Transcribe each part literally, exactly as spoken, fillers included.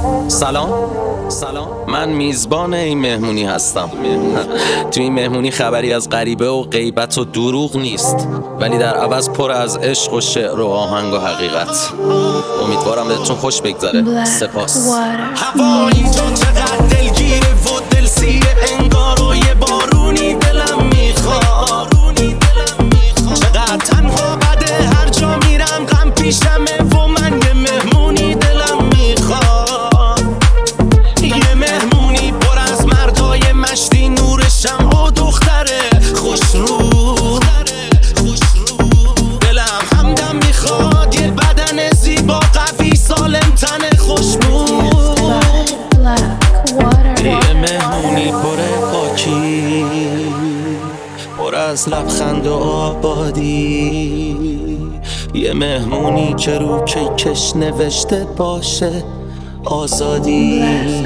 سلام سلام من میزبان این مهمونی هستم. تو این مهمونی خبری از غریبه و غیبت و دروغ نیست، ولی در عوض پر از عشق و شعر و آهنگ و حقیقت. امیدوارم بهتون خوش بگذره. سپاس. هوا اینجا چقدر دلگیره و دلسیه، انگار و یه بارونی دلم میخواد. چقدر تنها بده هر جا میرم غم پیشمه و من یه مهمونی دلم میخواد. یه مهمونی پر از مردای مشتی، نور شمع و دختره خوش رو. دلم همدم میخواد یه بدن زیبا قوی سالم تن خوشبو. یه مهمونی پر پاکی، پر از لبخند و آبادی. یه مهمونی که رو کیکش نوشته باشه آزادی.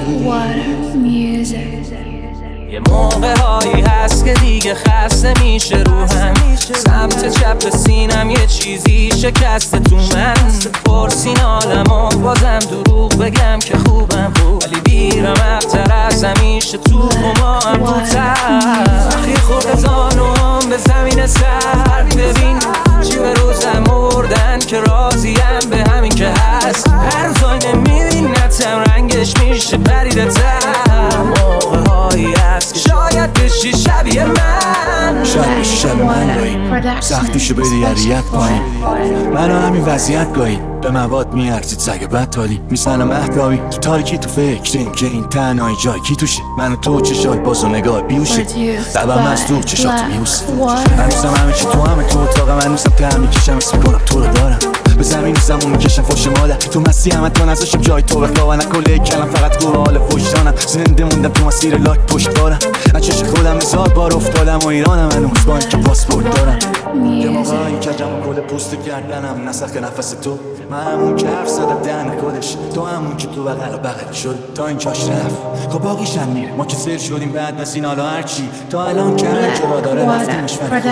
یه موقع هایی هست که دیگه خسته میشه روحم، سمت چپ سینم یه چیزی شکسته تو من. پرسین عالمو بازم دروغ بگم که خوبم، ولی بیرم اختر از همیشه تو ما هم بودتر. وقتی خورد زانوم به زمین سر، ببین چی به روزم مردن که راضیم به همین که هست. هر روزای نمیبینتم رنگش میشه پریده تر. موقع هایی هست که شاید بشی شبیه من، شاید بشی شبیه من گاهی سختیشو بری یریت پایین. منو همین وضعیت گاهی به مواد میارزید سگ بدتالی. میزنم اهداوی تو تاریکی تو فکریم که این تنهایی جای کی توشه. من و تو چشات باز و نگاه بیوشه، لبم از دور چشات میوسه. هنوزم همه چی تو همه تو اتاقم، هنوزم ته میکشم اسم کنم تو رو دارم. به زمین زمون میکشم فوش مادر تو مسیح همه تا نزاشم جای تو بخواه. نکله کلم فقط رو حال فوشتانم. زنده موندم تو مسیر لاک پشت بارم. از چش خودم هزار بار افتادم و ایرانم هنوز با اینکه پاسپورت دارم. یه موقعی کجم و کل پوست گردنم نسخ نفس تو. من همون که حرف زدم دهن کدش، تو همون که تو بغل و بغل شد تا این کاش رفت. خب باقیشم میره، ما که سر شدیم بعد از این حالا هرچی تا الان که هر جا را داره رفتیمش فرد.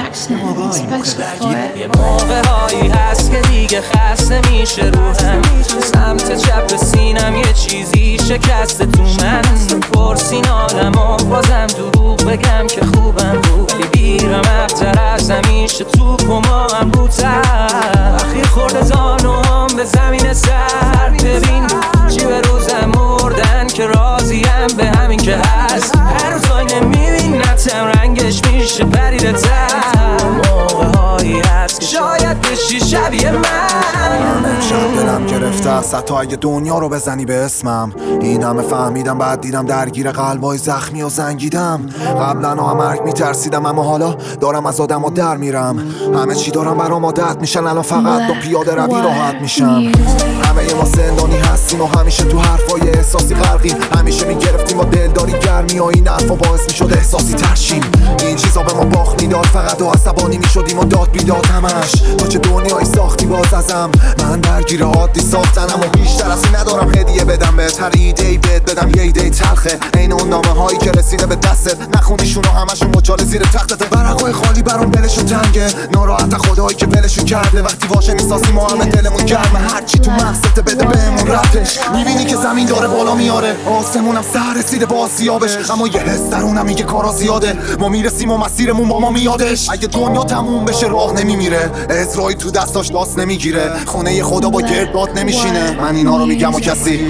یه موقع هایی هست که دیگه خسته میشه روحم، سمت چپ سینم یه چیزی شکسته تو من. پرسین عالمو بازم دروغ بگم که خوبم، ولی بیرم اختر از همیشه تو ما هم بودتر. وقتی خورد زانوم به زمین سر، ببین چی به روزم مردن که راضیم به همین که هست. هر روزای نمیبینتم رنگش میشه پریده تر. موقع هایی هست که شاید بشی شبیه من. من امشب دلم گرفته است حتی اگه دنیا رو بزنی به اسمم. این همه فهمیدم بعد دیدم درگیر قلبای زخمی و زنگیدم. قبلا هم مرگ میترسیدم اما حالا دارم از آدم ها در میرم. همه چی دارم برام عادت میشن، الان فقط با پیاده روی راحت میشم. همه ما زندانی هستیم و همیشه تو حرفای احساسی غرقیم. همیشه میگرفتیم با دلداری گرمی و این حرفا باعث میشد احساسی ترشیم. این چیزا به ما باخت میداد فقط و عصبانی میشدیم و داد بیداد همش. تو چه دنیایی ساختی باز ازم، من درگیر عادی ساختنم و بیشتر از این ندارم هدیه بدم بهت. هر ایده‌ای بهت بدم یه ایده تلخه، عین اون نامه هایی که رسیده به دستت نخونیشون و همشون مچاله زیر تختت. ورقای خالی برام دلشون تنگه، ناراحت خدایی که ولشون کرده. وقتی واژه میسازیم ما همه دلمون گرمه، هرچی تو مغزت بده بهمون رفتش. میبینی که زمین داره بالا میاره، آسمونم سر رسیده با آسیابش. اما یه حس درونم میگه کارا زیاده، ما میرسیم و مسیرمون با ما میادش. اگه دنیا تموم بشه راه نمیمیره، اسرائیل تو دستاش داست نمیگیره. خونه خدا با گردباد نمیشینه. من اینا رو میگم و کسی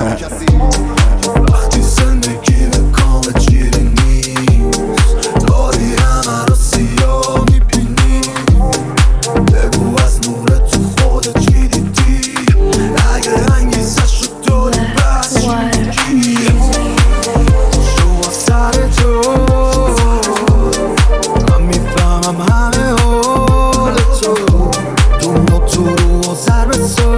وقتی زندگی به کامل جیری نیست، داری همه رو سیاه میبینی. بگو از نور تو خودت چی دیدی، اگه انگیزش رو داری بس چی میگی. شو سر تو من میفهمم همه حال تو، دنیا تو رو ضرب تو.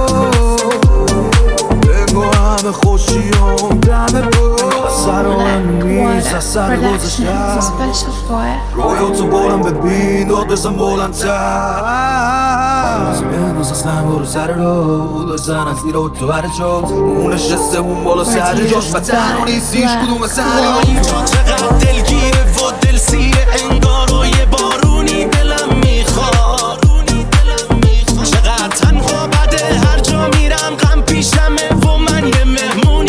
بگو همه خوشیام دمه با سر و من میز از سر گذشتم. رویا تو بارم ببین داد بزن بلندتر. از بینوز اصلا برو سر رو داشتن از دیره و تو بر جات اون نشسته اون بالا سر جاش و تنها نیستیش کدوم سر. اینجا چقدر دلگیره و دلسیه، انگار و یه بارونی دلم میخواد. چقدر تنها بده هر جا میرم غم پیشمه و من یه مهمون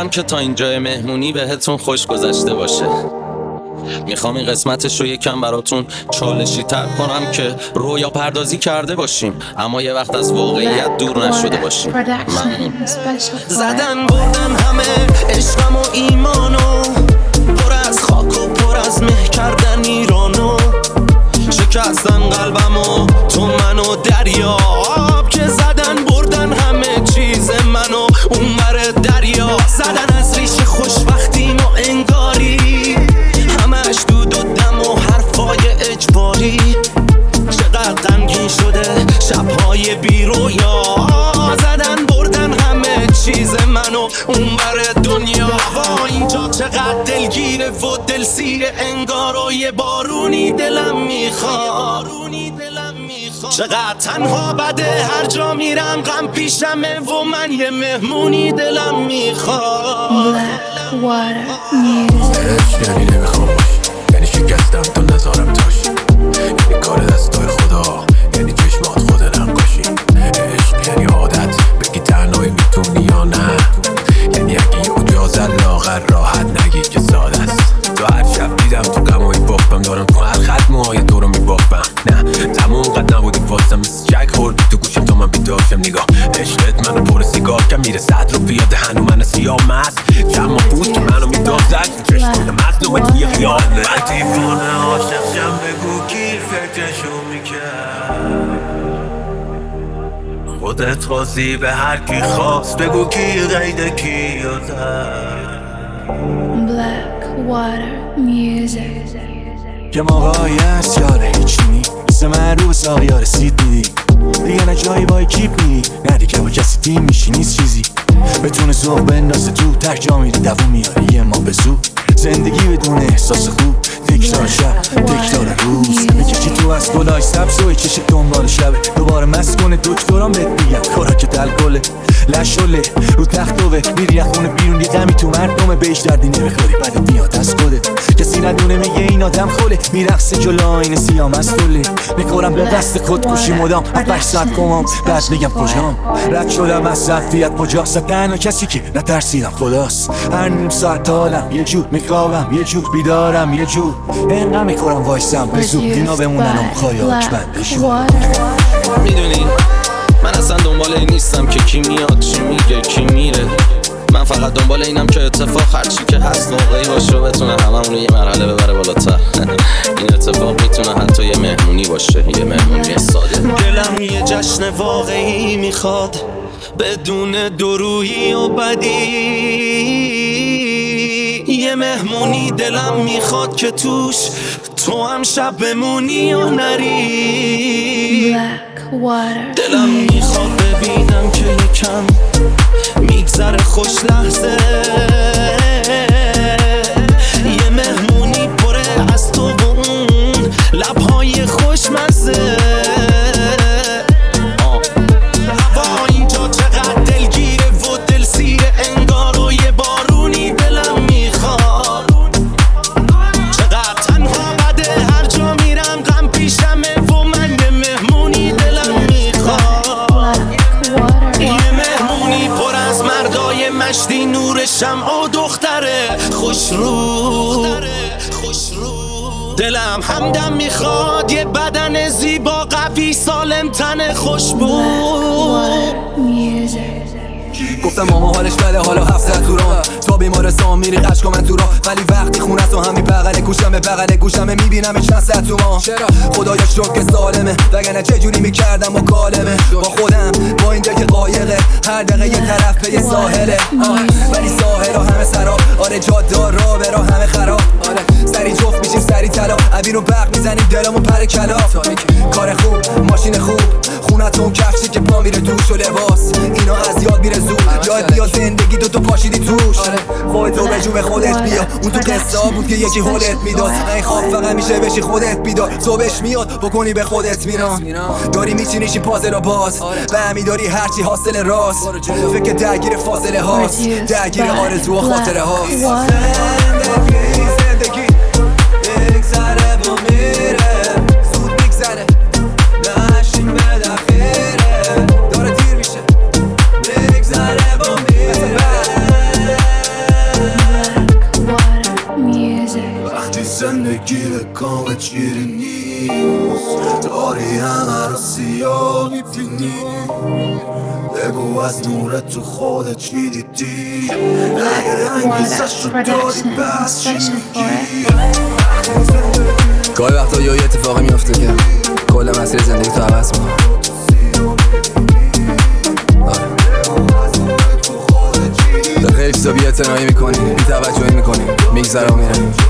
امیدوارم که تا اینجای مهمونی بهتون خوش گذشته باشه. میخوام این قسمتش رو یکم براتون چالشی تر کنم که رویا پردازی کرده باشیم اما یه وقت از واقعیت دور نشده باشیم. ممنون. زدن بردن همه عشقم و ایمانو، پر از خاک و پر از مه کردن ایرانو، شکستن قلبمو تو منو دریاب که زدن بردن همه چیز منو اون بر دریا. زدن از ریش خوشبختیم و انگاری همش دود و دم و حرفای اجباری. چقدر غمگین شده شبهای بیرویا، زدن بردن همه چیز منو اون بر دنیا. وا اینجا چقدر دلگیره و دلسیره، انگار و یه بارونی دلم میخواد. چقدر تنها بده هر جا میرم غم پیشمه و من یه مهمونی دلم میخواد. عشق یعنی نمیخوام باشی، یعنی شکستم تا نظارم تاشی، یعنی کار دستای خدا، یعنی چشمات خود نقاشی. عشق یعنی عادت بگی تنهایی میتونی یا نه، یعنی اگه یه اجازت لاغر راحت نگی که ساده است. تو هر شب دیدم تو غمای باپم دارم، تو هر خط موهای تو رو میبافم. نه تموم قد نبودی واسم، مثل جک خوردی تو گوشم تا من بیداشم. نگاه عشقت منو پر سیگار کم میره صد رو پیاده، هنو من سیاه مست جمع پوست که منو میدازد چشم مظلومه توی خیال. من دیوانه عاشق شم، بگو کی فکرشو میکرد؟ خودت خواستی به هر کی خواست، بگو کی غیده کی یادد؟ Blackwater Music. که موقعی هست یاره هیچ نی مثل من رو به ساقی ها رسید میدی دیگه نه جایی با کیپ میدی، نه دیگه با کسی تیم میشی نیست چیزی بتونه ذوق بندازه تو تک جا میری دوون میاره یه ما به زود. زندگی بدون احساس خوب تکرار شب تکرار روز، میکشی تو از گلای سبز و چش دنبال شبه دوباره مست کنه دکترام بهت میگم خوراکت الکله لشله رو تختوه میری از خونه بیرون یه غمی تو مردمه بهش دردی نمیخوری بعد میاد از خودت کسی ندونه میگه این آدم خوله میرقصه جلو آینه سیاه مستوله میخورم به دست خودکشی مدام هفتش ساعت کمام بعد میگم کجام رد شدم از ظرفیت کجاست تنها کسی که نترسیدم خداست. هر نیم ساعت حالم یه جور میخوابم یه جور بیدارم یه جور اینقدر میخورم وایسم به زود اینا بمونن و خایاک بندشون. میدونی من اصلا دنبال این نیستم که کی میاد چی میگه کی میره، من فقط دنبال اینم که اتفاق هرچی که هست واقعی باشه و بتونه هممون رو یه مرحله ببره بالاتر. این اتفاق میتونه حتی یه مهمونی باشه، یه مهمونی ساده. دلم یه جشن واقعی میخواد بدون درویی و بدی، یه مهمونی دلم میخواد که توش تو هم شب بمونی یا نری. دلم میخواد ببینم که یکم میگذره خوش لحظه، یه مهمونی پره از تو و اون لبهای خوشمزه. هوا اینجا چقدر دلگیره و دلسیره، انگار و یه بارونی دلم میخواد. چقدر تنها بده هر جا میرم غم پیشمه و من یه مهمونی دلم میخواد. یه مهمونی پر از مردای مشتی نور شمع و دختره خوشرو. دلم همدم میخواد یه بدن زیبا قوی سالم تن خوشبو. گفتم ماما حالش بده حالا هفت توران تا بیمارستان میری قشقا من تو راه، ولی وقتی خونه تو همین بغل گوشم به بغل گوشم میبینم چند صد تومان. چرا خدایا شکر که سالمه وگرنه چه جوری میکردم با کالمه با خودم با اینجا که قایقه هر دقیقه یه طرف به یه ساحله، ولی ساحل همه سراب آره جادار را برا همه خراب. آره سری جفت میشیم سری طلا عبین رو برق میزنیم دلمون پر کلاف. کار خوب ماشین خوب خونتون کفشی که پا میره دوش و لباس اینا از یاد میره زود یاد بیا زندگی دو تو پاشیدی توش. خودتو به جون خودت بیا اون تو قصه ها بود که یکی حالت میداد، این خواب فقط میشه بشی خودت بیدار صبحش میاد بکنی به خودت میران داری میچینیشی پازل و باز به همی داری هرچی حاصل راست فکر درگیر فاصله هاست درگیر آرزو و خاطره هاست. زندگی زندگی بگذره و میره زود بگذره نشیم به دخیره داره تیر میشه بگذره و میره منو سیاه میبینی بگو از نورت تو خودت چی دیدی اگه انگیزش رو داری بس چی میگی گاهی وقتا یه اتفاقی میفته که کل مسیر زندگی تو عوض میکنه به خیلی چیزا بی اعتنایی میکنی بی توجهی میکنی میگذره و میره